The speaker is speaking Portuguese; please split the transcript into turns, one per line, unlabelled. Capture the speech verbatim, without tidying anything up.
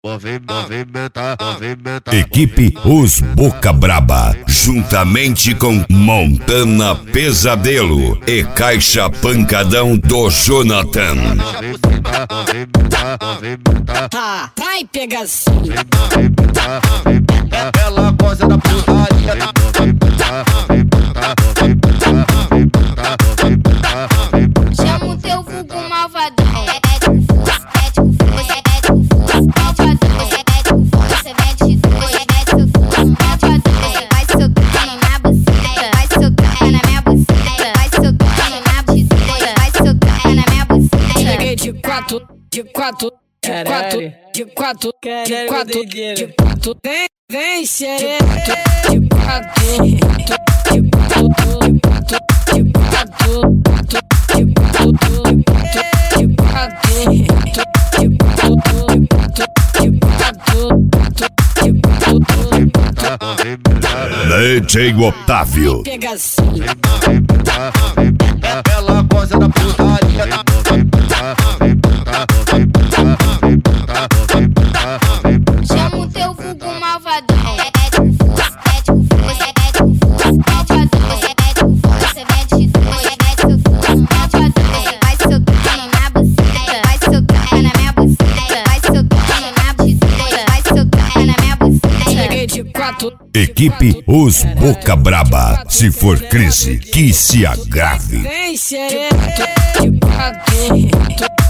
Movimenta, movimenta.
Equipe Os Boca Braba, juntamente com Montana Pesadelo e Caixa Pancadão do Jonathan.
Tá, vai pegação.
Ela gosta da putaria.
Chama o teu vulgo malvadão. É de força, é de força, é de força. Malvadão, você é de força, você mete força, é de força. Malvadão, você vai socando na buceta, vai socando na minha buceta, vai socando na buceta, vai socando na minha buceta.
Cheguei de quatro, de quatro, de quatro, de quatro, de quatro, de quatro. Vem, vem, xereto. De quatro, de quatro, de quatro, de quatro, de quatro, de quatro, de quatro, de
D J Otávio.
pegação.
Ela gosta da putaria.
Chama o teu vulgo malvadão. É de força, é de força, é de força. Malvadão, você é de força, você mete força, é de força. Malvadão, você vai socando na buceta, vai socando na minha buceta, vai socando na buceta, vai socando na minha buceta.
Cheguei de quatro.
Equipe Os Boca Braba, se for crise, que se agrave.
Vem, xereto. De quatro,